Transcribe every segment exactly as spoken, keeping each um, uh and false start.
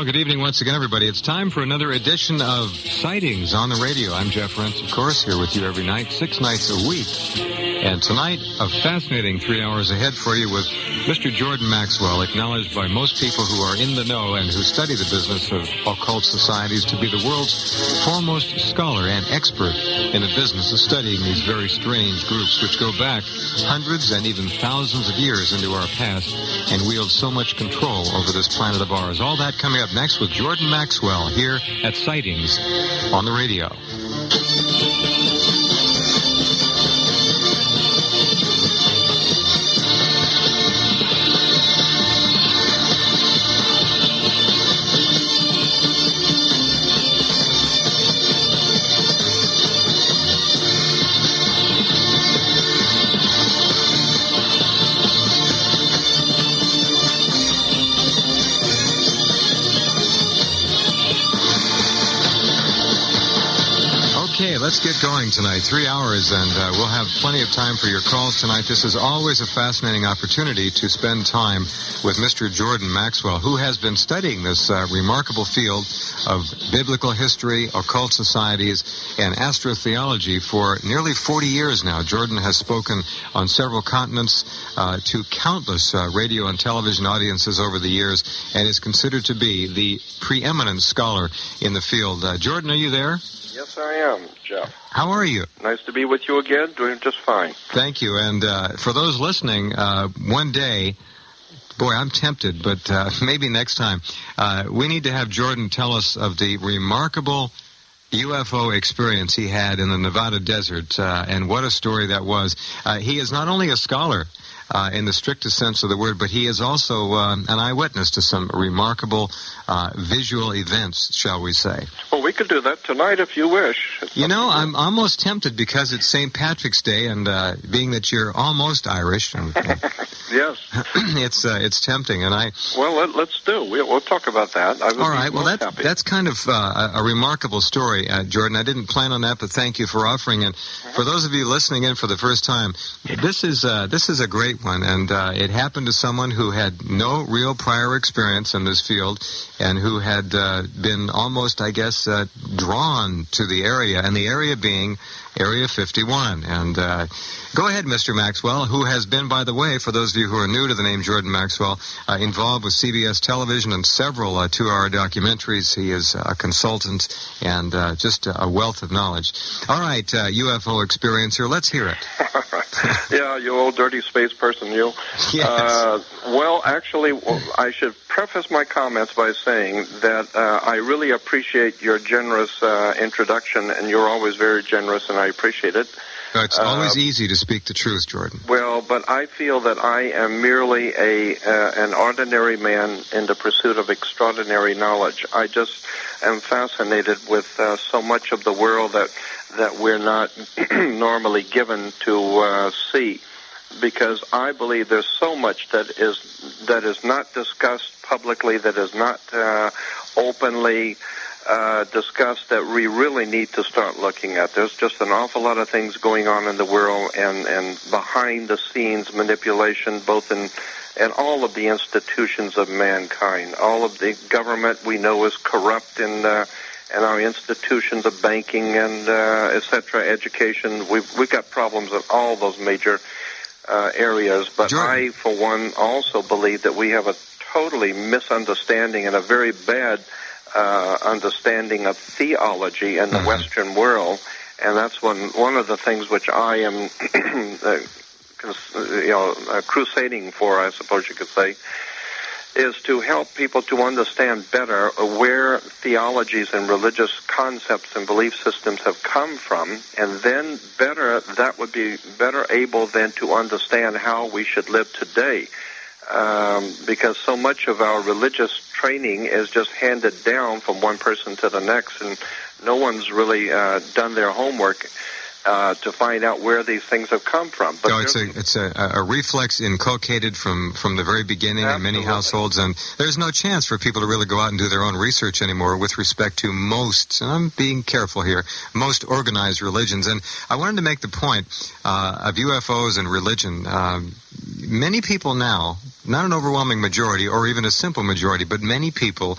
Well, good evening once again, everybody. It's time for another edition of Sightings on the Radio. I'm Jeff Rentz, of course, here with you every night, six nights a week. And tonight, a fascinating three hours ahead for you with Mister Jordan Maxwell, acknowledged by most people who are in the know and who study the business of occult societies to be the world's foremost scholar and expert in the business of studying these very strange groups which go back hundreds and even thousands of years into our past and wield so much control over this planet of ours. All that coming up next with Jordan Maxwell here at Sightings on the Radio. Okay, let's get going tonight. Three hours, and uh, we'll have plenty of time for your calls tonight. This is always a fascinating opportunity to spend time with Mister Jordan Maxwell, who has been studying this uh, remarkable field of biblical history, occult societies, and astrotheology for nearly forty years now. Jordan has spoken on several continents uh, to countless uh, radio and television audiences over the years, and is considered to be the preeminent scholar in the field. Uh, Jordan, are you there? Yes, I am, Jeff. How are you? Nice to be with you again. Doing just fine. Thank you. And uh, for those listening, uh, one day, boy, I'm tempted, but uh, maybe next time, uh, we need to have Jordan tell us of the remarkable U F O experience he had in the Nevada desert, uh, and what a story that was. Uh, he is not only a scholar uh, in the strictest sense of the word, but he is also uh, an eyewitness to some remarkable uh, visual events, shall we say. Well, we could do that tonight if you wish. It's you know, I'm almost tempted because it's Saint Patrick's Day, and uh, being that you're almost Irish, and, yes, it's uh, it's tempting. And I well, let, let's do. We'll, we'll talk about that. I all right. Well, that's happy. that's kind of uh, a, a remarkable story, uh, Jordan. I didn't plan on that, but thank you for offering it. Uh-huh. For those of you listening in for the first time, this is uh, this is a great one, and uh, it happened to someone who had no real prior experience in this field, and who had uh, been almost, I guess, uh, drawn to the area, and the area being Area fifty-one. And uh, go ahead, Mister Maxwell, who has been, by the way, for those of you who are new to the name Jordan Maxwell, uh, involved with C B S television and several uh, two-hour documentaries. He is a consultant and uh, just a wealth of knowledge. All right, uh, U F O experiencer, let's hear it. Yeah, you old dirty space person, you. Yes. Uh, well, actually, I should preface my comments by saying that uh, I really appreciate your generous uh, introduction, and you're always very generous, and I appreciate it. No, it's always uh, easy to speak the truth, Jordan. Well, but I feel that I am merely a uh, an ordinary man in the pursuit of extraordinary knowledge. I just am fascinated with uh, so much of the world that that we're not normally given to uh, see, because I believe there's so much that is that is not discussed publicly, that is not uh, openly Uh, discussed, that we really need to start looking at. There's just an awful lot of things going on in the world, and, and behind the scenes manipulation, both in and all of the institutions of mankind. All of the government we know is corrupt, in uh, and our institutions of banking and uh, et cetera, education. We've we've got problems in all those major uh, areas. But Jordan. I, for one, also believe that we have a totally misunderstanding and a very bad Uh, understanding of theology in the mm-hmm. Western world, and that's one one of the things which I am, uh, you know, uh, crusading for, I suppose you could say, is to help people to understand better where theologies and religious concepts and belief systems have come from, and then better that would be better able then to understand how we should live today. Um, because so much of our religious training is just handed down from one person to the next, and no one's really uh, done their homework uh, to find out where these things have come from. But no, it's a it's a, a reflex inculcated from, from the very beginning Absolutely. in many households, and there's no chance for people to really go out and do their own research anymore with respect to most, and I'm being careful here, most organized religions. And I wanted to make the point uh, of U F Os and religion. Um, many people now, not an overwhelming majority or even a simple majority, but many people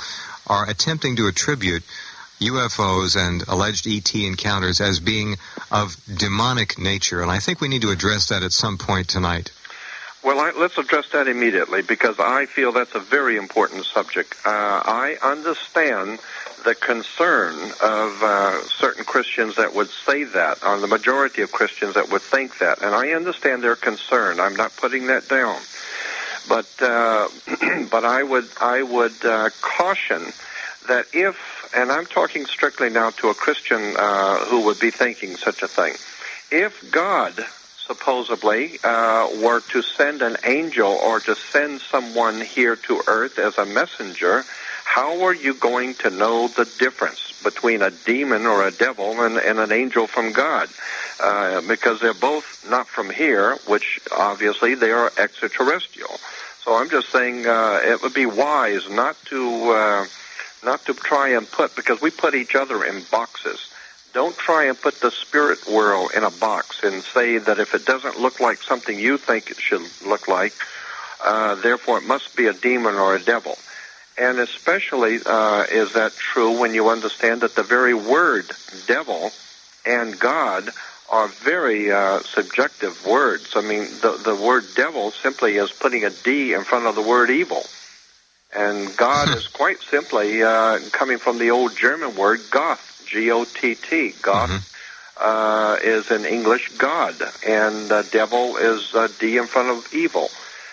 are attempting to attribute U F Os and alleged E T encounters as being of demonic nature, and I think we need to address that at some point tonight. Well, I, let's address that immediately, because I feel that's a very important subject. Uh, I understand the concern of uh, certain Christians that would say that, or the majority of Christians that would think that, and I understand their concern. I'm not putting that down, but uh, but I would I would uh, caution that if, and I'm talking strictly now to a Christian uh, who would be thinking such a thing, if God supposedly uh, were to send an angel or to send someone here to earth as a messenger, how are you going to know the difference between a demon or a devil and, and an angel from God? Uh, because they're both not from here, which obviously they are extraterrestrial. So I'm just saying uh, it would be wise not to uh, not to try and put, because we put each other in boxes. Don't try and put the spirit world in a box and say that if it doesn't look like something you think it should look like, uh, therefore it must be a demon or a devil. And especially uh, is that true when you understand that the very word devil and God are very uh, subjective words. I mean, the, the word devil simply is putting a D in front of the word evil. And God is quite simply uh, coming from the old German word Goth. G O T T, Goth, mm-hmm. uh, is in English God, and uh, devil is uh, D in front of evil.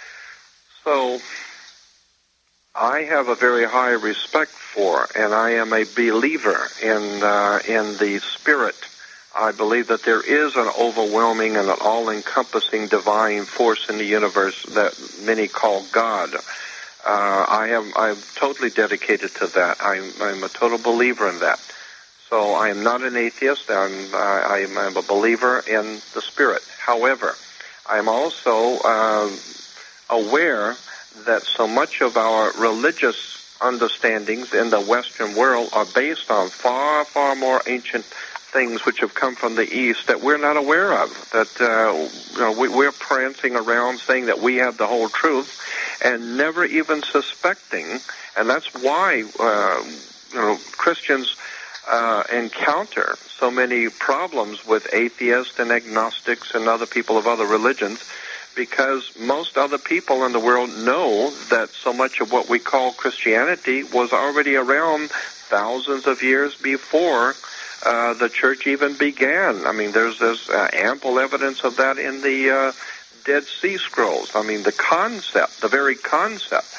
So I have a very high respect for, and I am a believer in uh, in the spirit. I believe that there is an overwhelming and an all-encompassing divine force in the universe that many call God. Uh, I am I'm totally dedicated to that. I'm, I'm a total believer in that. So I am not an atheist. I'm, uh, I'm, I'm a believer in the Spirit. However, I'm also uh, aware that so much of our religious understandings in the Western world are based on far, far more ancient things which have come from the East that we're not aware of. That uh, you know, we, we're prancing around saying that we have the whole truth and never even suspecting. And that's why uh, you know Christians Uh, encounter so many problems with atheists and agnostics and other people of other religions, because most other people in the world know that so much of what we call Christianity was already around thousands of years before uh, the church even began. I mean, there's, there's uh, ample evidence of that in the uh, Dead Sea Scrolls. I mean, the concept, the very concept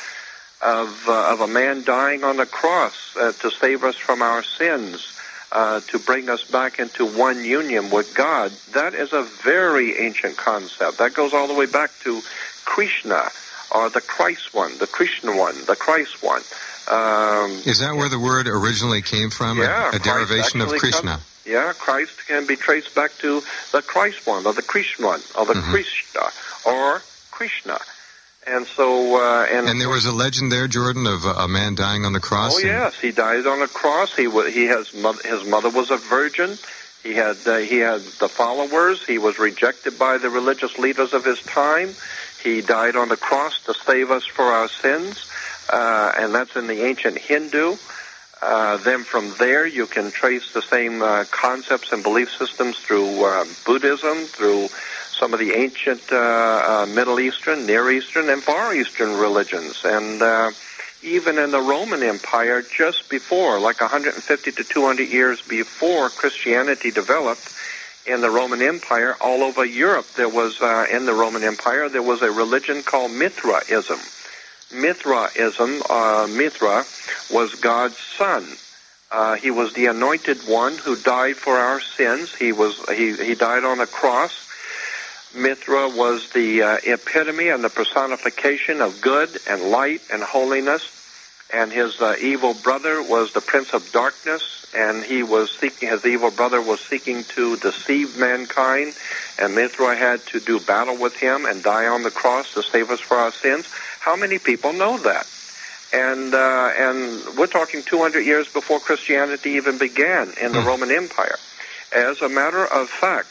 of uh, of a man dying on the cross uh, to save us from our sins, uh, to bring us back into one union with God, that is a very ancient concept. That goes all the way back to Krishna, or the Christ one, the Krishna one, the Christ one. Um, is that where the word originally came from? Yeah, a, a derivation of Krishna. Comes, yeah, Christ can be traced back to the Christ one, or the Krishna one, or the mm-hmm. Krishna, or Krishna. And so, uh, and, and there was a legend there, Jordan, of a man dying on the cross. Oh yes, he died on a cross. He was, he has mother, his mother was a virgin. He had uh, he had the followers. He was rejected by the religious leaders of his time. He died on the cross to save us for our sins, uh, and that's in the ancient Hindu. Uh, then from there, you can trace the same uh, concepts and belief systems through uh, Buddhism, through some of the ancient uh, uh, Middle Eastern, Near Eastern, and Far Eastern religions. And uh, even in the Roman Empire, just before, like one hundred fifty to two hundred years before Christianity developed in the Roman Empire, all over Europe, there was, uh, in the Roman Empire, there was a religion called Mithraism. Mithraism, uh, Mithra was God's son. Uh, he was the anointed one who died for our sins. He was he, he died on a cross. Mithra was the uh, epitome and the personification of good and light and holiness, and his uh, evil brother was the prince of darkness, and he was seeking, his evil brother was seeking to deceive mankind, and Mithra had to do battle with him and die on the cross to save us for our sins. How many people know that? And uh, and we're talking two hundred years before Christianity even began in the Roman Empire. As a matter of fact,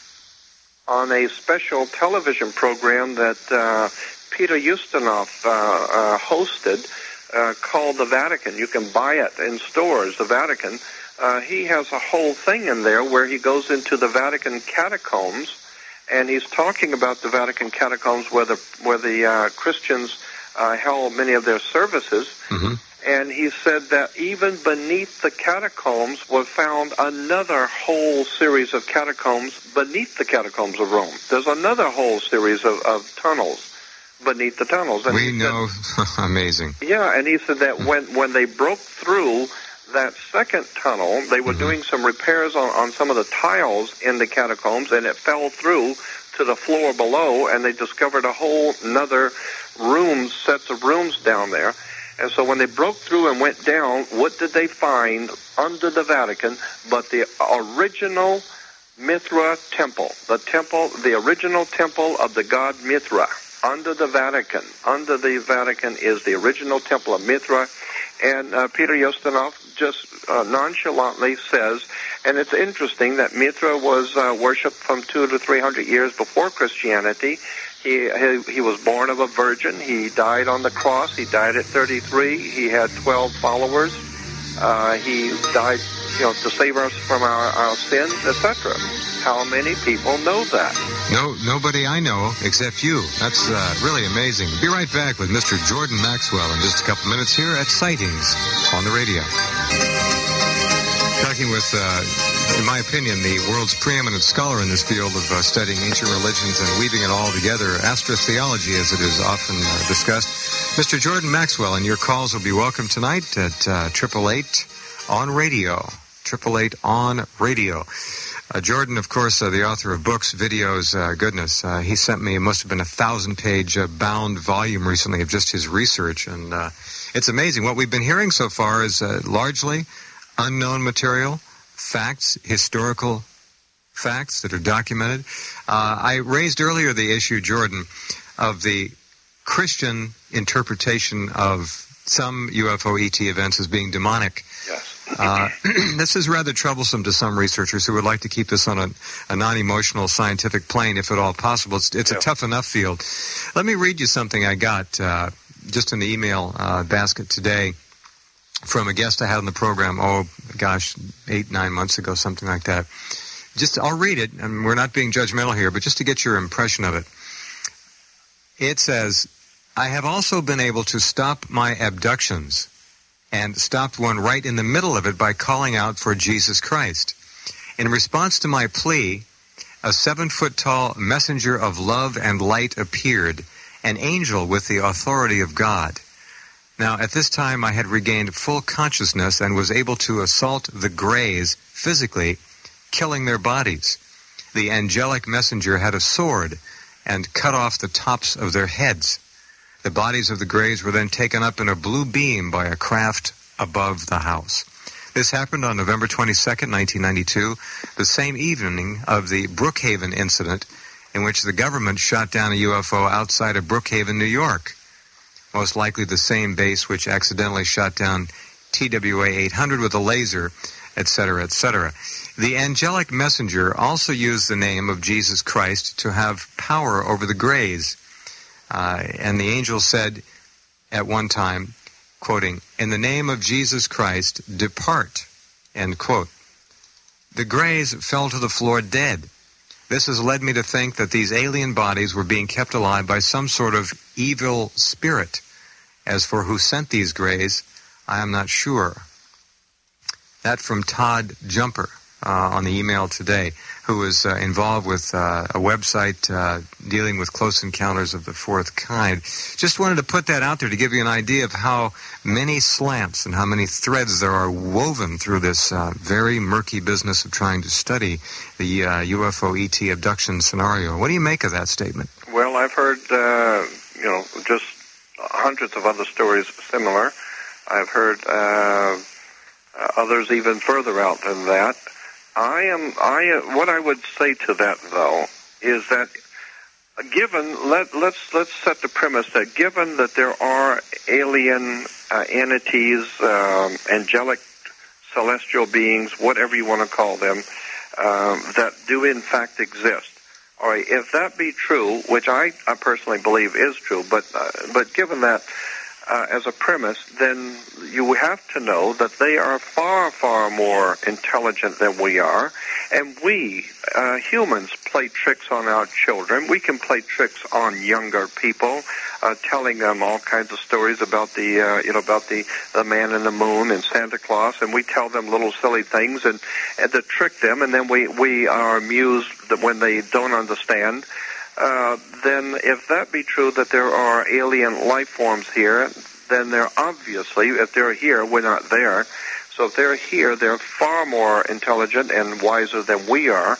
on a special television program that uh, Peter Ustinov uh, uh, hosted uh, called the Vatican. You can buy it in stores, the Vatican. Uh, he has a whole thing in there where he goes into the Vatican catacombs, and he's talking about the Vatican catacombs where the where the uh, Christians uh, held many of their services. Mm-hmm. And he said that even beneath the catacombs was found another whole series of catacombs beneath the catacombs of Rome. There's another whole series of, of tunnels beneath the tunnels. And we know, said, amazing. Yeah, and he said that when, when they broke through that second tunnel, they were mm-hmm. doing some repairs on, on some of the tiles in the catacombs, and it fell through to the floor below, and they discovered a whole another room, sets of rooms down there. And so when they broke through and went down, what did they find under the Vatican but the original Mithra temple, the temple, the original temple of the god Mithra? Under the Vatican, under the Vatican is the original temple of Mithra. And uh, Peter Ustinov just uh, nonchalantly says, and it's interesting that Mithra was uh, worshipped from two to three hundred years before Christianity. He, he he was born of a virgin. He died on the cross. He died at thirty-three. He had twelve followers. Uh, he died, you know, to save us from our, our sins, et cetera. How many people know that? No, nobody I know except you. That's uh, really amazing. Be right back with Mister Jordan Maxwell in just a couple minutes here at Sightings on the radio. Talking with, uh, in my opinion, the world's preeminent scholar in this field of uh, studying ancient religions and weaving it all together, astrotheology as it is often uh, discussed, Mister Jordan Maxwell, and your calls will be welcome tonight at uh, triple eight on radio, triple eight on radio. Uh, Jordan, of course, uh, the author of books, videos, uh, goodness, uh, he sent me, it must have been a thousand-page uh, bound volume recently of just his research, and uh, it's amazing. What we've been hearing so far is uh, largely unknown material, facts, historical facts that are documented. Uh, I raised earlier the issue, Jordan, of the Christian interpretation of some U F O E T events as being demonic. Yes. Uh, this is rather troublesome to some researchers who would like to keep this on a, a non-emotional scientific plane, if at all possible. It's, it's yeah. a tough enough field. Let me read you something I got uh, just in the email uh, basket today from a guest I had on the program, oh, gosh, eight, nine months ago, something like that. Just, I'll read it, and we're not being judgmental here, but just to get your impression of it. It says, I have also been able to stop my abductions and stopped one right in the middle of it by calling out for Jesus Christ. In response to my plea, a seven-foot-tall messenger of love and light appeared, an angel with the authority of God. Now, at this time, I had regained full consciousness and was able to assault the Greys physically, killing their bodies. The angelic messenger had a sword and cut off the tops of their heads. The bodies of the Greys were then taken up in a blue beam by a craft above the house. This happened on November twenty-second, nineteen ninety-two, the same evening of the Brookhaven incident, in which the government shot down a U F O outside of Brookhaven, New York. Most likely the same base which accidentally shot down T W A eight hundred with a laser, et cetera, et cetera. The angelic messenger also used the name of Jesus Christ to have power over the Greys. Uh, and the angel said at one time, quoting, "In the name of Jesus Christ, depart," end quote. The Greys fell to the floor dead. This has led me to think that these alien bodies were being kept alive by some sort of evil spirit. As for who sent these Greys, I am not sure. That from Todd Jumper uh, on the email today, who is uh, involved with uh, a website uh, dealing with close encounters of the fourth kind. Just wanted to put that out there to give you an idea of how many slants and how many threads there are woven through this uh, very murky business of trying to study the uh, U F O E T abduction scenario. What do you make of that statement? Well, I've heard, uh, you know, just hundreds of other stories similar. I've heard uh, others even further out than that. I am. I. Uh, what I would say to that, though, is that given let let's let's set the premise that given that there are alien uh, entities, um, angelic, celestial beings, whatever you want to call them, um, that do in fact exist. All right, if that be true, which I, I personally believe is true, but uh, but given that, uh, as a premise, then you have to know that they are far, far more intelligent than we are. And we, uh, humans, play tricks on our children. We can play tricks on younger people, uh, telling them all kinds of stories about the, uh, you know, about the, the man in the moon and Santa Claus, and we tell them little silly things and, and to trick them, and then we, we are amused that when they don't understand. Uh, then if that be true that there are alien life forms here, then they're obviously, if they're here, we're not there. So if they're here, they're far more intelligent and wiser than we are.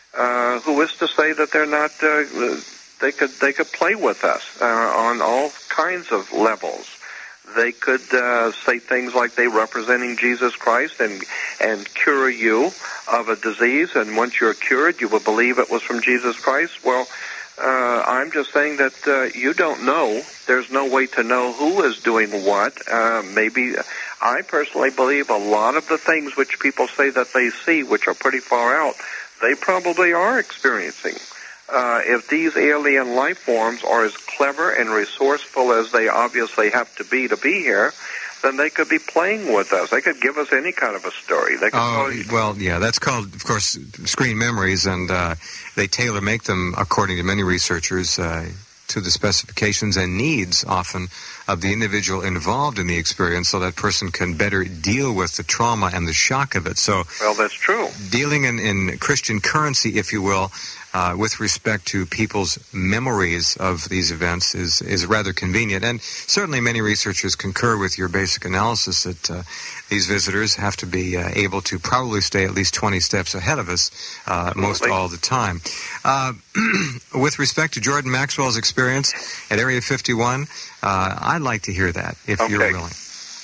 Uh, who is to say that they're not, uh, they could, they could play with us, uh, on all kinds of levels. They could, uh, say things like they representing Jesus Christ and, and cure you of a disease, and once you're cured, you will believe it was from Jesus Christ. Well, Uh, I'm just saying that uh, you don't know. There's no way to know who is doing what. Uh, maybe I personally believe a lot of the things which people say that they see, which are pretty far out, they probably are experiencing. Uh, if these alien life forms are as clever and resourceful as they obviously have to be to be here, then they could be playing with us. They could give us any kind of a story. They could oh, probably... well, yeah, that's called, of course, screen memories, and uh, they tailor-make them, according to many researchers, uh, to the specifications and needs, often, of the individual involved in the experience, so that person can better deal with the trauma and the shock of it. So, well, that's true. Dealing in, in Christian currency, if you will, Uh, with respect to people's memories of these events is, is rather convenient. And certainly many researchers concur with your basic analysis that uh, these visitors have to be uh, able to probably stay at least twenty steps ahead of us uh, most all the time. Uh, with respect to Jordan Maxwell's experience at Area fifty-one, uh, I'd like to hear that, if okay. you're willing.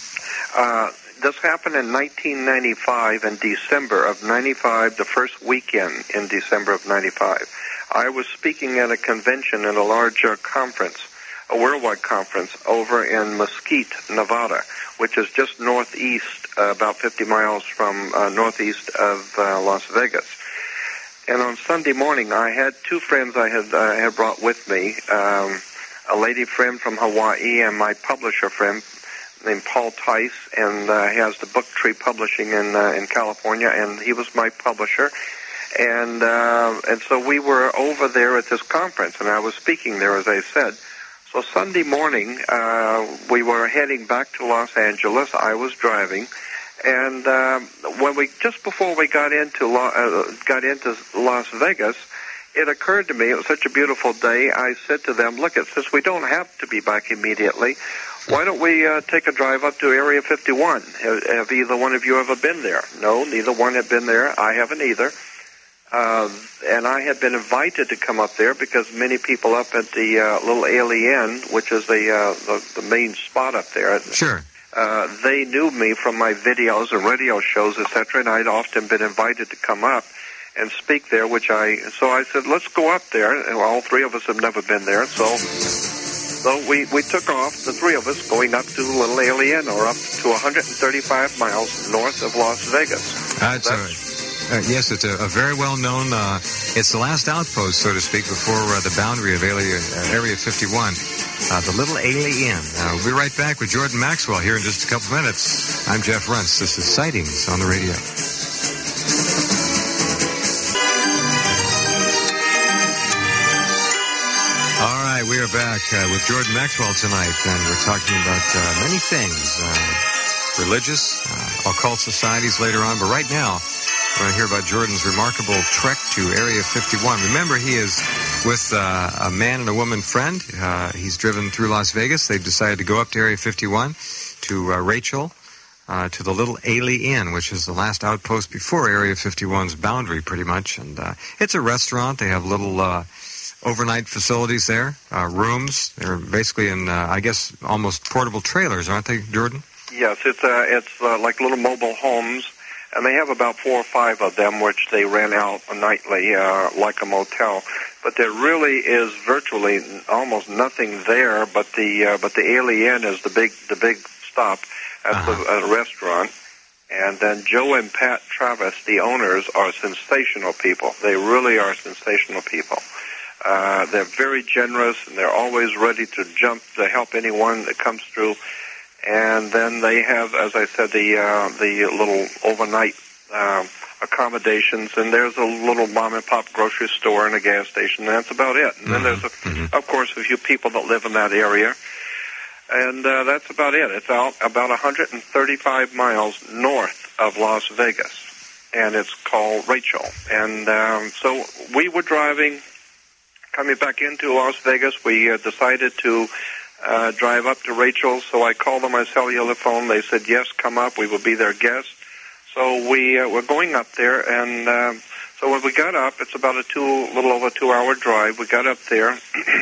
Uh, this happened in nineteen ninety-five, in December of ninety-five, the first weekend in December of ninety-five. I was speaking at a convention at a large uh, conference, a worldwide conference, over in Mesquite, Nevada, which is just northeast, uh, about fifty miles from uh, northeast of uh, Las Vegas. And on Sunday morning, I had two friends I had, uh, had brought with me, um, a lady friend from Hawaii and my publisher friend named Paul Tice, and uh, he has the Book Tree Publishing in uh, in California, and he was my publisher. And uh, and so we were over there at this conference, and I was speaking there, as I said. So Sunday morning, uh, we were heading back to Los Angeles. I was driving, and uh, when we just before we got into Lo- uh, got into Las Vegas, it occurred to me, it was such a beautiful day, I said to them, look, it, since we don't have to be back immediately, why don't we uh, take a drive up to Area fifty-one? Have, have either one of you ever been there? No, neither one had been there. I haven't either. Uh, and I had been invited to come up there because many people up at the uh, Little Alien, which is the, uh, the the main spot up there. Sure. Uh, they knew me from my videos and radio shows, et cetera, and I'd often been invited to come up and speak there, which I, so I said, let's go up there, and all three of us have never been there, so, so we, we took off, the three of us, going up to Little Alien, or up to one hundred thirty-five miles north of Las Vegas. That's, That's uh, uh, yes, it's a, a very well-known, uh, it's the last outpost, so to speak, before uh, the boundary of Area, uh, Area fifty-one, uh, the Little Alien. Uh, we'll be right back with Jordan Maxwell here in just a couple minutes. I'm Jeff Runts. This is Sightings on the Radio. We are back uh, with Jordan Maxwell tonight, and we're talking about uh, many things, uh, religious, uh, occult societies later on, but right now we're going to hear about Jordan's remarkable trek to Area fifty-one. Remember, he is with uh, a man and a woman friend. Uh, he's driven through Las Vegas. They've decided to go up to Area fifty-one to uh, Rachel, uh, to the Little Alien, which is the last outpost before Area fifty-one's boundary, pretty much. And uh, it's a restaurant. They have little Uh, overnight facilities there, uh, rooms. They're basically in, uh, I guess, almost portable trailers, aren't they, Jordan? Yes, it's uh, it's uh, like little mobile homes, and they have about four or five of them, which they rent out nightly, uh, like a motel. But there really is virtually almost nothing there. But the uh, but the Alien is the big the big stop at uh-huh. the uh, restaurant. And then Joe and Pat Travis, the owners, are sensational people. They really are sensational people. Uh, they're very generous, and they're always ready to jump to help anyone that comes through. And then they have, as I said, the uh, the little overnight uh, accommodations, and there's a little mom-and-pop grocery store and a gas station, and that's about it. And then there's, a, mm-hmm. of course, a few people that live in that area, and uh, that's about it. It's out about one hundred thirty-five miles north of Las Vegas, and it's called Rachel. And um, so we were driving, coming back into Las Vegas. We uh, decided to uh, drive up to Rachel, so I called on my cellular phone. They said, yes, come up. We will be their guests. So we uh, were going up there, and uh, so when we got up, it's about a two, little over two-hour drive. We got up there.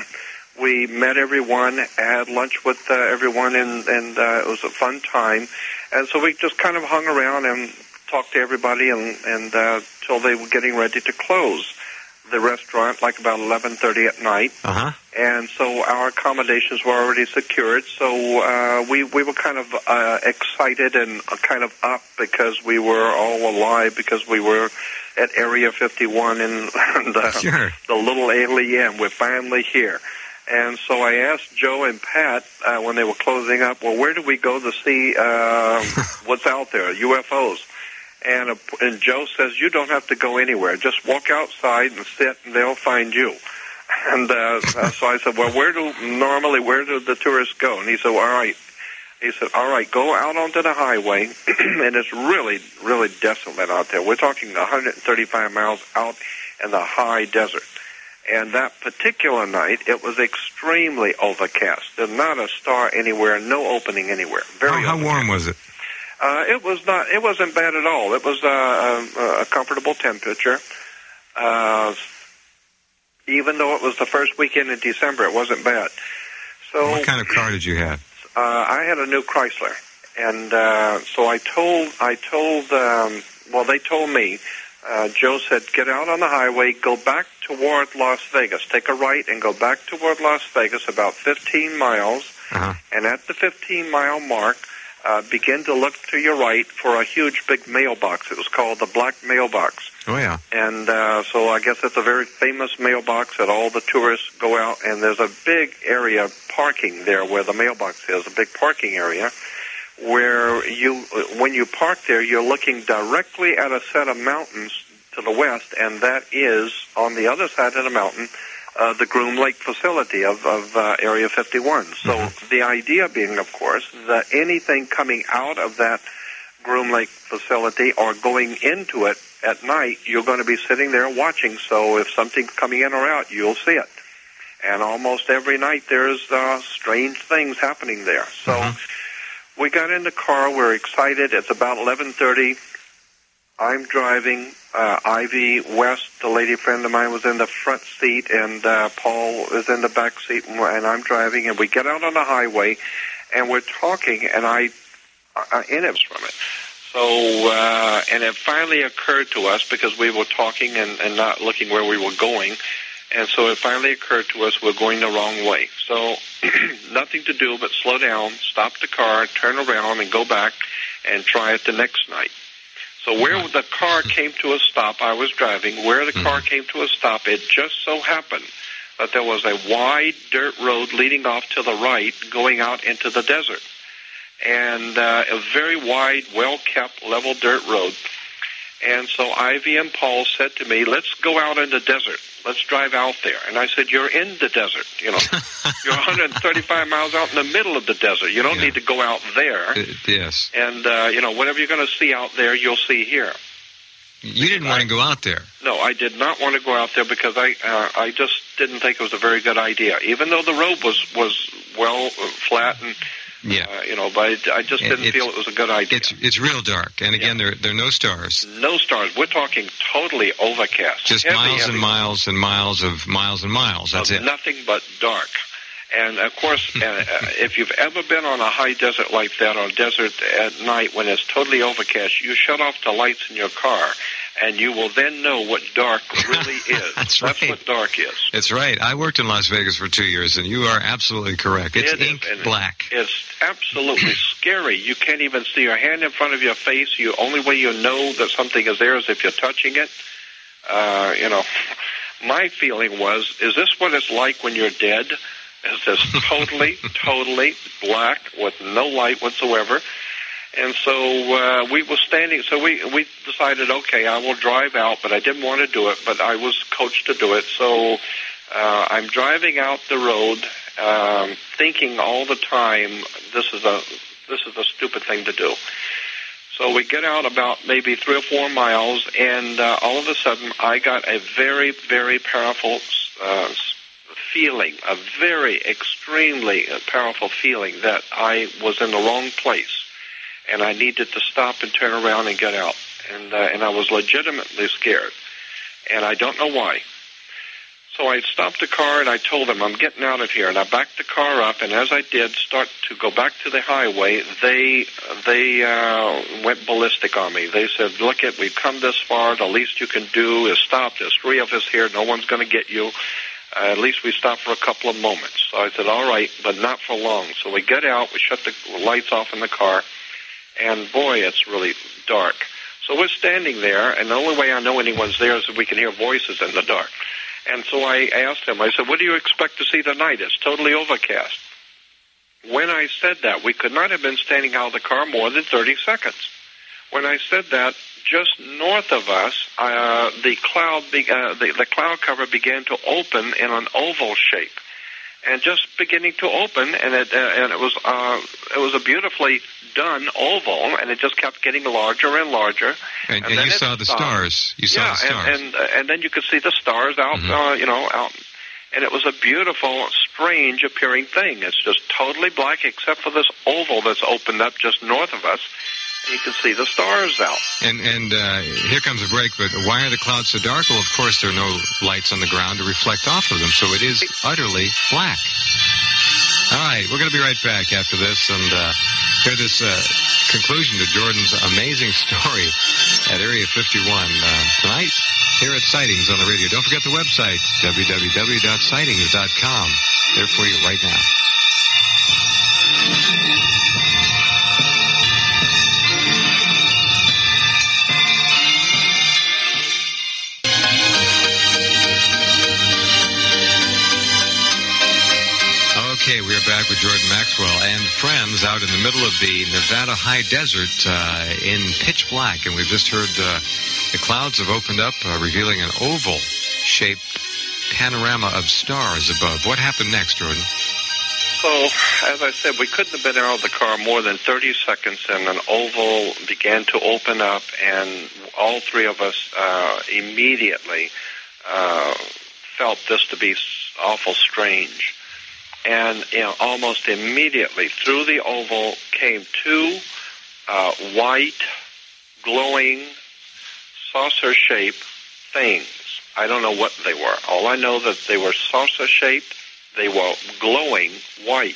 We met everyone, had lunch with uh, everyone, and, and uh, it was a fun time. And so we just kind of hung around and talked to everybody and, and uh, till they were getting ready to close the restaurant, like about eleven thirty at night. Uh-huh. And so our accommodations were already secured. So uh, we, we were kind of uh, excited and kind of up because we were all alive, because we were at Area fifty-one and, and uh, sure. the little alien. We're finally here. And so I asked Joe and Pat uh, when they were closing up, well, where do we go to see uh, what's out there, U F Os? And, uh, and Joe says, you don't have to go anywhere. Just walk outside and sit, and they'll find you. And uh, so I said, well, where do normally, where do the tourists go? And he said, well, all right. He said, all right, go out onto the highway, and it's really, really desolate out there. We're talking one hundred thirty-five miles out in the high desert. And that particular night, it was extremely overcast. There's not a star anywhere, no opening anywhere. Very how, how warm was it? Uh, it was not. It wasn't bad at all. It was uh, a, a comfortable temperature. Uh, even though it was the first weekend in December, it wasn't bad. So, what kind of car did you have? Uh, I had a new Chrysler, and uh, so I told. I told. Um, well, they told me. Uh, Joe said, get out on the highway, go back toward Las Vegas. Take a right and go back toward Las Vegas about fifteen miles. Uh-huh. And at the fifteen-mile mark, uh, begin to look to your right for a huge big mailbox. It was called the Black Mailbox. Oh, yeah. And uh, so I guess it's a very famous mailbox that all the tourists go out. And there's a big area parking there where the mailbox is, a big parking area, where you, when you park there, you're looking directly at a set of mountains to the west, and that is, on the other side of the mountain, uh, the Groom Lake facility of, of uh, Area fifty-one. So mm-hmm. the idea being, of course, that anything coming out of that Groom Lake facility or going into it at night, you're going to be sitting there watching, so if something's coming in or out, you'll see it. And almost every night there's uh, strange things happening there. So... Mm-hmm. We got in the car. We're excited. It's about eleven thirty. I'm driving. Uh, Ivy West, the lady friend of mine, was in the front seat, and uh, Paul is in the back seat, and, and I'm driving. And we get out on the highway, and we're talking, and I, I in it from it. So, uh, and it finally occurred to us, because we were talking and, and not looking where we were going, and so it finally occurred to us we're going the wrong way. So nothing to do but slow down, stop the car, turn around, and go back and try it the next night. So where the car came to a stop, I was driving, where the car came to a stop, it just so happened that there was a wide dirt road leading off to the right going out into the desert. And uh, a very wide, well-kept, level dirt road. And so Ivy and Paul said to me, let's go out in the desert. Let's drive out there. And I said, you're in the desert. You know, you're one hundred thirty-five miles out in the middle of the desert. You don't yeah. need to go out there. Uh, yes. And, uh, you know, whatever you're going to see out there, you'll see here. You didn't want to go out there. No, I did not want to go out there because I uh, I just didn't think it was a very good idea. Even though the road was, was well, uh, flat and... Yeah, uh, you know, but I, I just didn't it's, feel it was a good idea. It's it's real dark, and again, yeah. there there are no stars. No stars. We're talking totally overcast. Just heavy, miles heavy. and miles and miles of miles and miles. That's of it. Nothing but dark. And of course, uh, if you've ever been on a high desert like that, or a desert at night when it's totally overcast, you shut off the lights in your car, and you will then know what dark really is. That's right. That's what dark is. That's right. I worked in Las Vegas for two years, and you are absolutely correct. It's it ink is, black. It's absolutely scary. You can't even see your hand in front of your face. The only way you know that something is there is if you're touching it. Uh, you know, my feeling was, is this what it's like when you're dead? It's just totally, totally black with no light whatsoever. And so uh, we were standing, so we, we decided, okay, I will drive out, but I didn't want to do it, but I was coached to do it. So uh, I'm driving out the road, um, thinking all the time, this is a this is a stupid thing to do. So we get out about maybe three or four miles, and uh, all of a sudden I got a very, very powerful uh, feeling, a very extremely powerful feeling that I was in the wrong place. And I needed to stop and turn around and get out. And uh, and I was legitimately scared. And I don't know why. So I stopped the car and I told them, I'm getting out of here. And I backed the car up, and as I did start to go back to the highway, they they uh, went ballistic on me. They said, look, it, we've come this far. The least you can do is stop. There's three of us here. No one's going to get you. Uh, at least we stopped for a couple of moments. So I said, all right, but not for long. So we get out. We shut the lights off in the car. And, boy, it's really dark. So we're standing there, and the only way I know anyone's there is if we can hear voices in the dark. And so I asked him, I said, what do you expect to see tonight? It's totally overcast. When I said that, we could not have been standing out of the car more than thirty seconds. When I said that, just north of us, uh, the cloud be- uh, the, the cloud cover began to open in an oval shape. And just beginning to open, and it uh, and it was uh, it was a beautifully done oval, and it just kept getting larger and larger. And, and, and you saw the stopped. stars. You saw yeah, the stars. and and, uh, and then you could see the stars out, mm-hmm. uh, you know, out, and it was a beautiful, strange appearing thing. It's just totally black, except for this oval that's opened up just north of us. You can see the stars out. And and uh, here comes a break, but why are the clouds so dark? Well, of course, there are no lights on the ground to reflect off of them, so it is utterly black. All right, we're going to be right back after this and uh, hear this uh, conclusion to Jordan's amazing story at Area fifty-one uh, tonight here at Sightings on the radio. Don't forget the website, w w w dot sightings dot com. There for you right now. Okay, we are back with Jordan Maxwell and friends out in the middle of the Nevada high desert uh, in pitch black. And we've just heard uh, the clouds have opened up, uh, revealing an oval-shaped panorama of stars above. What happened next, Jordan? So, as I said, we couldn't have been out of the car more than thirty seconds, and an oval began to open up, and all three of us uh, immediately uh, felt this to be awful strange. And you know, almost immediately through the oval came two uh, white, glowing, saucer-shaped things. I don't know what they were. All I know that they were saucer-shaped. They were glowing white.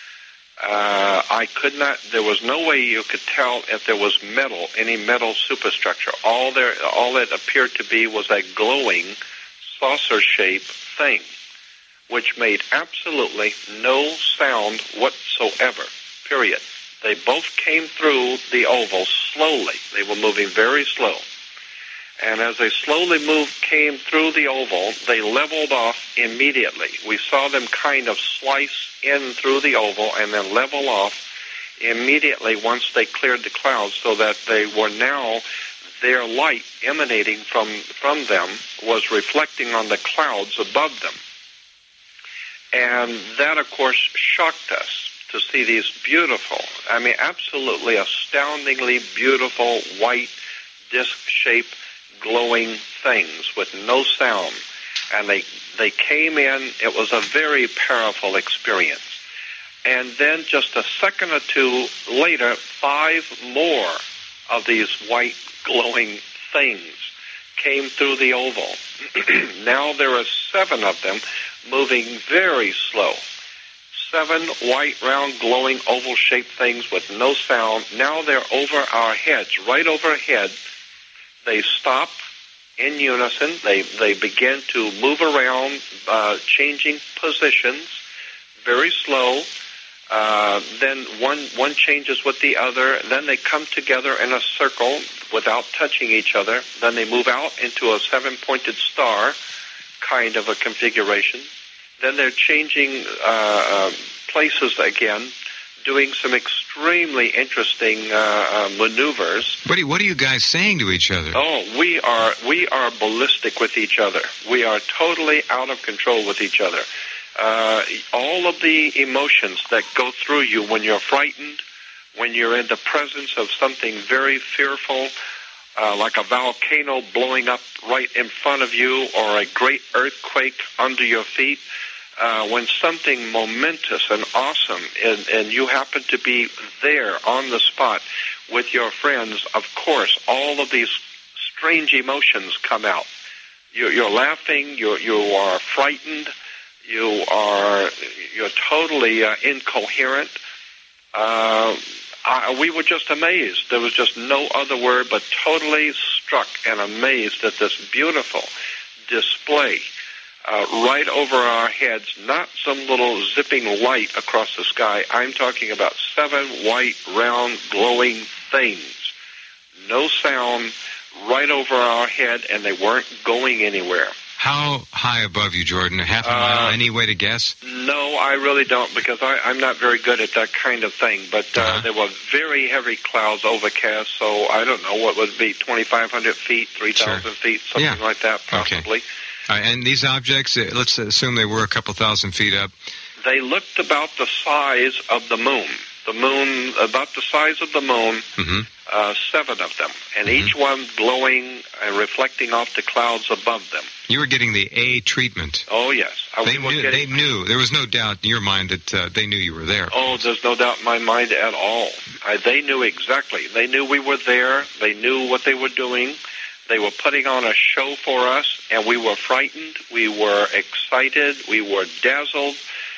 Uh, I could not. There was no way you could tell if there was metal, any metal superstructure. All there, all it appeared to be was a glowing, saucer-shaped thing, which made absolutely no sound whatsoever, period. They both came through the oval slowly. They were moving very slow. And as they slowly moved, came through the oval, they leveled off immediately. We saw them kind of slice in through the oval and then level off immediately once they cleared the clouds, so that they were now, their light emanating from, from them was reflecting on the clouds above them. And that, of course, shocked us to see these beautiful, I mean, absolutely astoundingly beautiful white disc-shaped glowing things with no sound. And they they came in. It was a very powerful experience. And then just a second or two later, five more of these white glowing things came through the oval. Now there are seven of them moving very slow. Seven white, round, glowing, oval-shaped things with no sound. Now they're over our heads, right overhead. They stop in unison. They they begin to move around, uh, changing positions, very slow. Uh, then one one changes with the other. Then they come together in a circle without touching each other. Then they move out into a seven-pointed star. kind of a configuration. Then they're changing uh, uh, places again, doing some extremely interesting uh, uh, maneuvers. What are, what are you guys saying to each other? Oh, we are we are ballistic with each other. We are totally out of control with each other. Uh, all of the emotions that go through you when you're frightened, when you're in the presence of something very fearful, uh, like a volcano blowing up right in front of you or a great earthquake under your feet, uh, when something momentous and awesome and, and you happen to be there on the spot with your friends, of course, all of these strange emotions come out. You're, you're laughing, you're, you are frightened, you are you're totally uh, incoherent. Uh, I, we were just amazed. There was just no other word but totally struck and amazed at this beautiful display uh, right over our heads. Not some little zipping light across the sky. I'm talking about seven white, round, glowing things. No sound, right over our head, and they weren't going anywhere. How high above you, Jordan? A half a mile? Uh, Any way to guess? No, I really don't, because I, I'm not very good at that kind of thing. But uh, uh-huh. there were very heavy clouds, overcast, so I don't know what would be twenty-five hundred feet, three thousand sure. feet, something yeah. like that, possibly. Okay. Uh, and these objects, uh, let's assume they were a couple thousand feet up. They looked about the size of the moon. The moon, about the size of the moon, mm-hmm. uh, seven of them, and mm-hmm. each one glowing and reflecting off the clouds above them. You were getting the A treatment. Oh, yes. I they, knew, getting... they knew. There was no doubt in your mind that uh, they knew you were there. Oh, there's no doubt in my mind at all. I, they knew exactly. They knew we were there. They knew what they were doing. They were putting on a show for us, and we were frightened. We were excited. We were dazzled.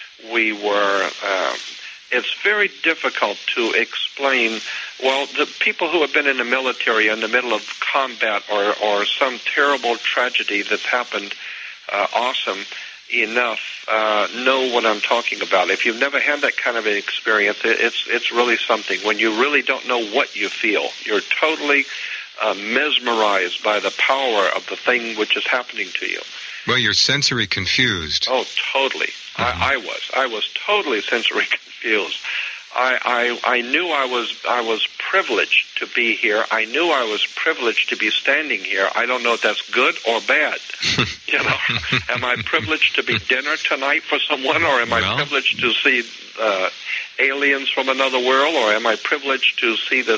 We were... Uh, It's very difficult to explain. Well, the people who have been in the military in the middle of combat or, or some terrible tragedy that's happened, uh, awesome enough, uh, know what I'm talking about. If you've never had that kind of an experience, it's it's really something. When you really don't know what you feel, you're totally uh, mesmerized by the power of the thing which is happening to you. Well, you're sensory confused. Oh, totally. Mm-hmm. I, I was. I was totally sensory confused. I, I I knew I was I was privileged to be here. I knew I was privileged to be standing here. I don't know if that's good or bad. You know, am I privileged to be dinner tonight for someone, or am well. I privileged to see uh, aliens from another world, or am I privileged to see this?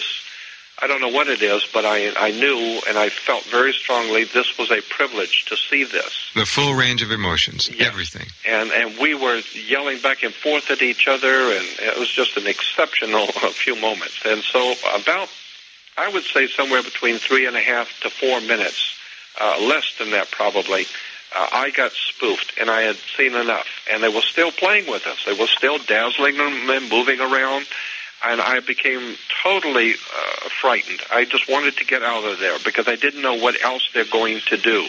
I don't know what it is, but I I knew and I felt very strongly this was a privilege to see this. The full range of emotions, yes. everything. And and we were yelling back and forth at each other, and it was just an exceptional few moments. And so about, I would say somewhere between three and a half to four minutes, uh, less than that probably, uh, I got spoofed, and I had seen enough. And they were still playing with us. They were still dazzling them and moving around. And I became totally uh, frightened. I just wanted to get out of there because I didn't know what else they're going to do.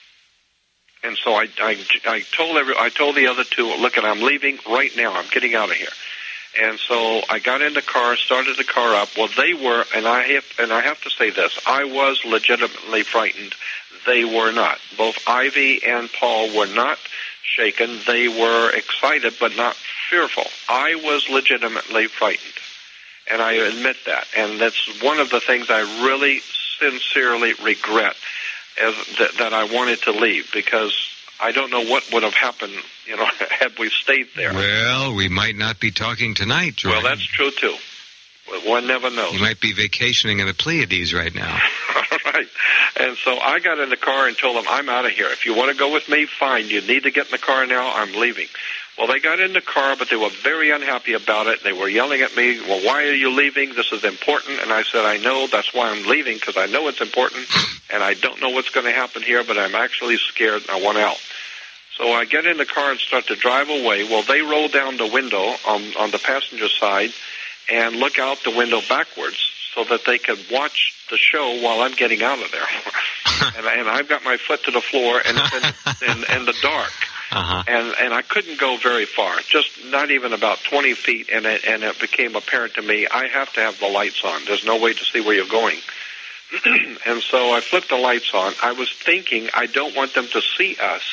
And so I, I, I told every, I told the other two, look, I'm leaving right now. I'm getting out of here. And so I got in the car, started the car up. Well, they were, and I have, and I have to say this, I was legitimately frightened. They were not. Both Ivy and Paul were not shaken. They were excited, but not fearful. I was legitimately frightened. And I admit that. And that's one of the things I really sincerely regret, as that, that I wanted to leave, because I don't know what would have happened, you know, had we stayed there. Well, we might not be talking tonight, Jordan. Well, that's true, too. One never knows. You might be vacationing in the Pleiades right now. Right. And so I got in the car and told them, I'm out of here. If you want to go with me, fine. You need to get in the car now. I'm leaving. Well, they got in the car, but they were very unhappy about it. They were yelling at me, well, why are you leaving? This is important. And I said, I know. That's why I'm leaving, because I know it's important, and I don't know what's going to happen here, but I'm actually scared, and I want out. So I get in the car and start to drive away. Well, they roll down the window on, on the passenger side and look out the window backwards so that they could watch the show while I'm getting out of there. and, and I've got my foot to the floor, and it's in, in, in the dark. Uh-huh. And and I couldn't go very far, just not even about twenty feet, and it, and it became apparent to me, I have to have the lights on. There's no way to see where you're going. And so I flipped the lights on. I was thinking, I don't want them to see us.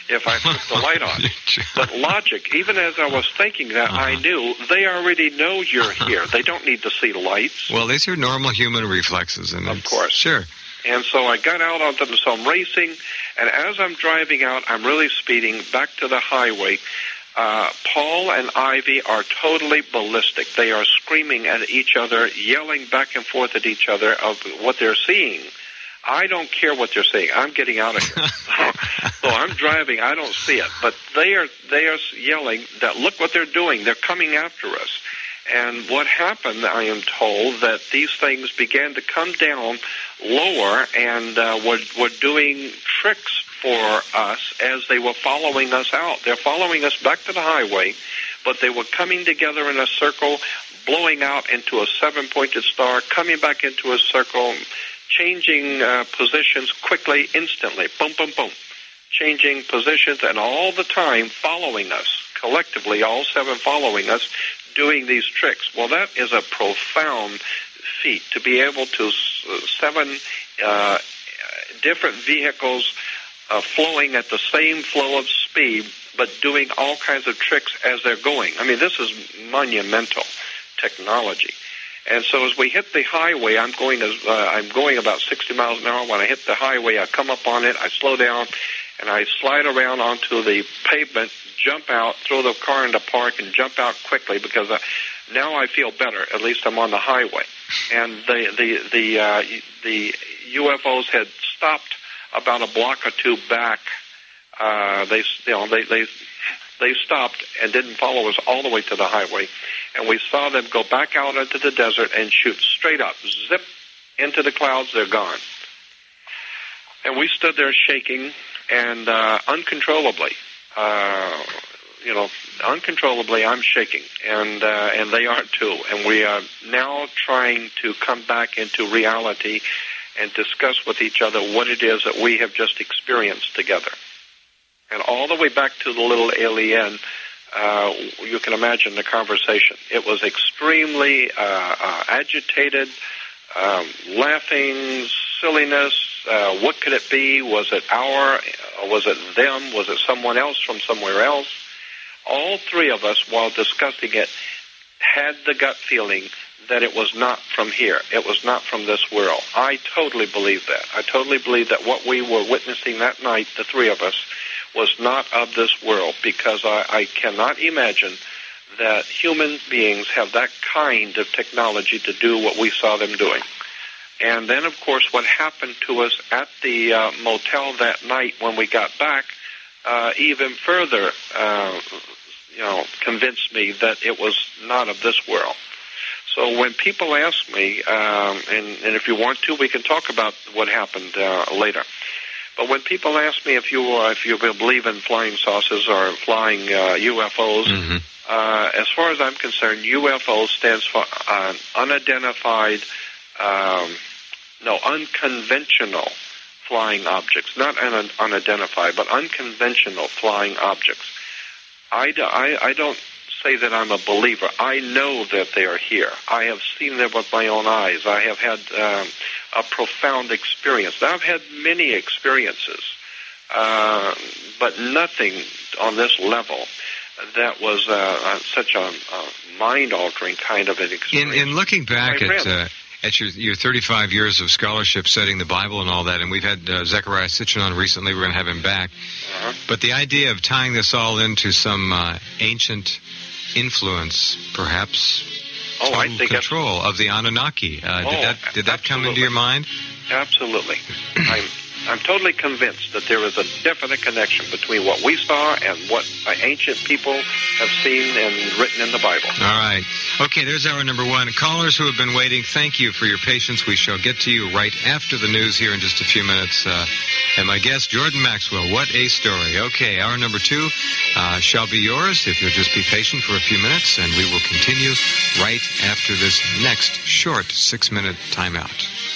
if I put the light on. But logic, even as I was thinking that, uh-huh. I knew they already know you're here. They don't need to see lights. Well, these are normal human reflexes. And of course. Sure. And so I got out onto them, so I'm racing, and as I'm driving out, I'm really speeding back to the highway. Uh, Paul and Ivy are totally ballistic. They are screaming at each other, yelling back and forth at each other of what they're seeing. I don't care what they're saying. I'm getting out of here. So I'm driving. I don't see it. But they are they are yelling that, look what they're doing. They're coming after us. And what happened, I am told, that these things began to come down lower and uh, were, were doing tricks for us as they were following us out. They're following us back to the highway, but they were coming together in a circle, blowing out into a seven-pointed star, coming back into a circle, changing uh, positions quickly, instantly, boom, boom, boom, changing positions, and all the time following us, collectively, all seven following us, doing these tricks. Well, that is a profound feat, to be able to, uh, seven uh, different vehicles uh, flowing at the same flow of speed, but doing all kinds of tricks as they're going. I mean, this is monumental technology. And so as we hit the highway, I'm going as uh, I'm going about sixty miles an hour. When I hit the highway, I come up on it, I slow down, and I slide around onto the pavement, jump out, throw the car into park, and jump out quickly because uh, now I feel better. At least I'm on the highway. And the the the uh, the U F Os had stopped about a block or two back. Uh, they you know they they they stopped and didn't follow us all the way to the highway. And we saw them go back out into the desert and shoot straight up, zip into the clouds. They're gone. And we stood there shaking and uh, uncontrollably, uh, you know, uncontrollably. I'm shaking, and uh, and they are too. And we are now trying to come back into reality and discuss with each other what it is that we have just experienced together. And all the way back to the little alien. Uh, you can imagine the conversation. It was extremely uh, uh, agitated, um, laughing, silliness. Uh, what could it be? Was it our? Uh, was it them? Was it someone else from somewhere else? All three of us, while discussing it, had the gut feeling that it was not from here. It was not from this world. I totally believe that. I totally believe that what we were witnessing that night, the three of us, was not of this world, because I, I cannot imagine that human beings have that kind of technology to do what we saw them doing. And then, of course, what happened to us at the uh, motel that night when we got back uh, even further, uh, you know, convinced me that it was not of this world. So when people ask me, um, and, and if you want to, we can talk about what happened uh, later. But when people ask me if you uh, if you believe in flying saucers or flying uh, U F Os, mm-hmm. uh, as far as I'm concerned, U F O stands for uh, unidentified, um, no, unconventional flying objects. Not un- unidentified, but unconventional flying objects. I, do, I, I don't say that I'm a believer. I know that they are here. I have seen them with my own eyes. I have had um, a profound experience. Now, I've had many experiences, uh, but nothing on this level that was uh, such a, a mind-altering kind of an experience. In, in looking back at uh, at your, your thirty-five years of scholarship studying the Bible and all that, and we've had uh, Zechariah Sitchin on recently, we're going to have him back, uh-huh. but the idea of tying this all into some uh, ancient influence, perhaps, oh, total I think control of the Anunnaki. Uh, oh, did that did that come into your mind? Absolutely. I'm I'm totally convinced that there is a definite connection between what we saw and what ancient people have seen and written in the Bible. All right. Okay, there's our number one. Callers who have been waiting, thank you for your patience. We shall get to you right after the news here in just a few minutes. Uh, and my guest, Jordan Maxwell. What a story. Okay, our number two uh, shall be yours if you'll just be patient for a few minutes, and we will continue right after this next short six-minute timeout.